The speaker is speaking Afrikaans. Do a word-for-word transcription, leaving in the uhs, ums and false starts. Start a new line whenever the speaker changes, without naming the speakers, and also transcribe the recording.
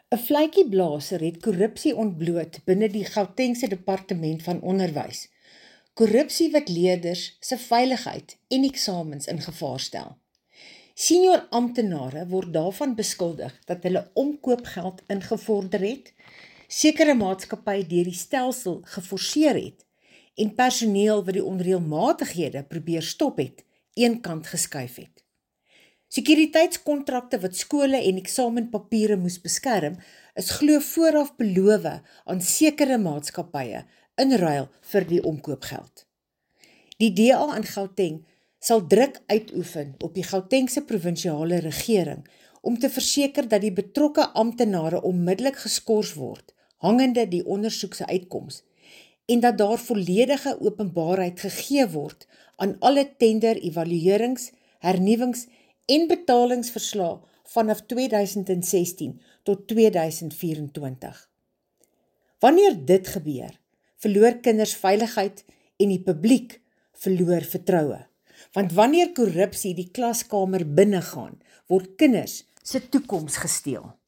'n Vletjieblaser het korrupsie ontbloot binne die Gautengse Departement van Onderwys. Korrupsie wat leerders se veiligheid en eksamens in gevaar stel. Senior amptenare word daarvan beskuldig dat hulle omkoopgeld ingevorder het, sekere maatskappye deur die stelsel geforseer het en personeel wat die onreëlmatighede probeer stop het, eenkant geskuif het. Sekuriteitskontrakte wat skole en eksamenpapiere moes beskerm, is glo vooraf beloof aan sekere maatskappye in ruil vir die omkoopgeld. Die D A in Gauteng sal druk uitoefen op die Gautengse provinsiale regering om te verseker dat die betrokke amptenare onmiddellik geskort word, hangende die ondersoek se uitkoms, en dat daar volledige openbaarheid gegee word aan alle tender-evaluerings, hernuwings en betalingsverslae vanaf twee duisend sestien tot twee duisend vyf en twintig. Wanneer dit gebeur, verloor kinders veiligheid en die publiek verloor vertroue. Want wanneer korrupsie die klaskamer binnegaan, word kinders se toekoms gesteel.